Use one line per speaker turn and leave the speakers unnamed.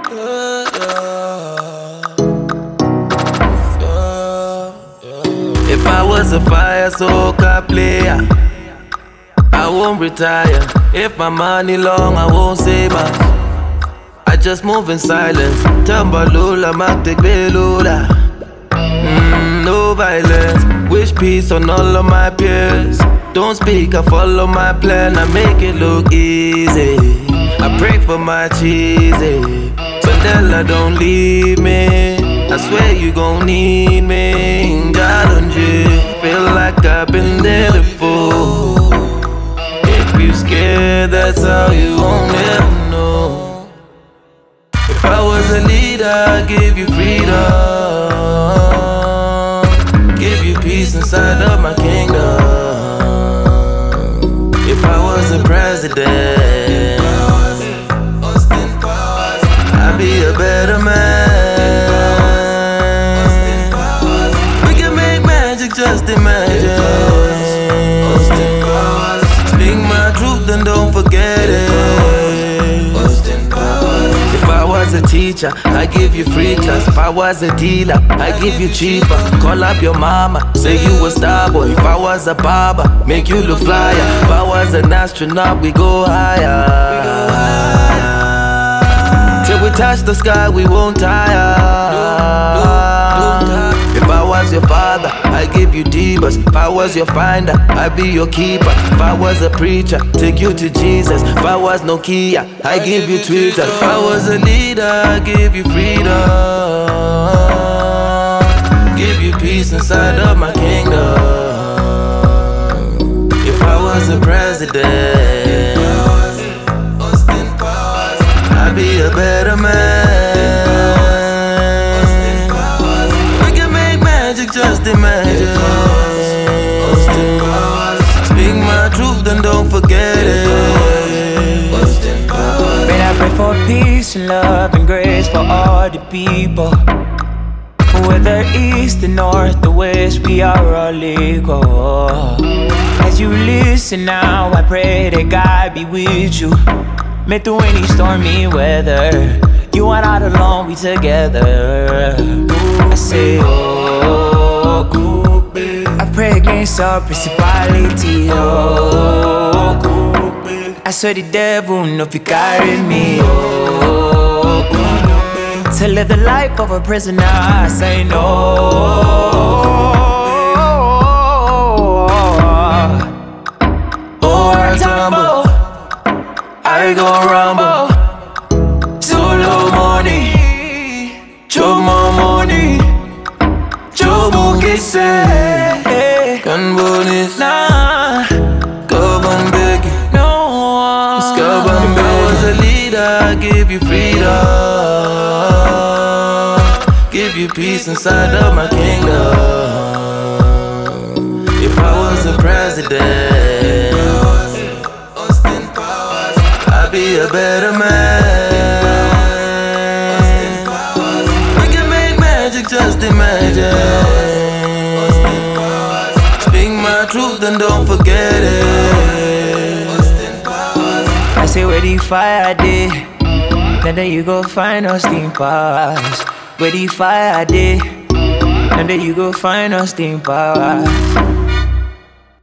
If I was a fire soca player, I won't retire. If my money long, I won't say much. I just move in silence. Tambalula, Matic Belula. No violence. Wish peace on all of my peers. Don't speak, I follow my plan. I make it look easy. I pray for my cheesy. Sondela, don't leave me. I swear you gon' need me. Jalunji, feel like I've been there before. If you scared, that's how you won't ever know. If I was a leader, I'd give you freedom, give you peace inside of my kingdom. If I was a president, I'd be a better man. We can make magic, just imagine. Speak my truth and don't forget it. If I was a teacher, I give you free class. If I was a dealer, I give you cheaper. Call up your mama, say you a star boy. If I was a barber, make you look flyer. If I was an astronaut, we go higher. Till we touch the sky, we won't tire. If I was your father, I give you divas. If I was your finder, I'd be your keeper. If I was a preacher, take you to Jesus. If I was Nokia, I give you Twitter. If I was a leader, I give you freedom, give you peace inside of my kingdom. If I was a president, I'd be a better man. We can make magic, just imagine. Speak my truth and don't forget it.
May I pray for peace and love and grace for all the people. Whether east, the north, the west, we are all equal. As you listen now, I pray that God be with you. May through any stormy weather, you are not alone, we together. I say, oh, I pray against all principality, oh. I swear the devil know if you carry me, oh. To live the life of a prisoner, I say no.
Oh, I tumble, I go rumble. Solo money, choke more money, choke more kisses. Can bonus,
Nah,
Scaban Becky,
no.
Scaban. If I was a leader, I'd give you freedom, give you peace inside of my kingdom. If I was a president, I'd be a better man. We can make magic, just imagine. Speak my truth and don't forget it.
I say where the fire day, then you go find us steam powers. Where the fire day, and then you go find us steam powers.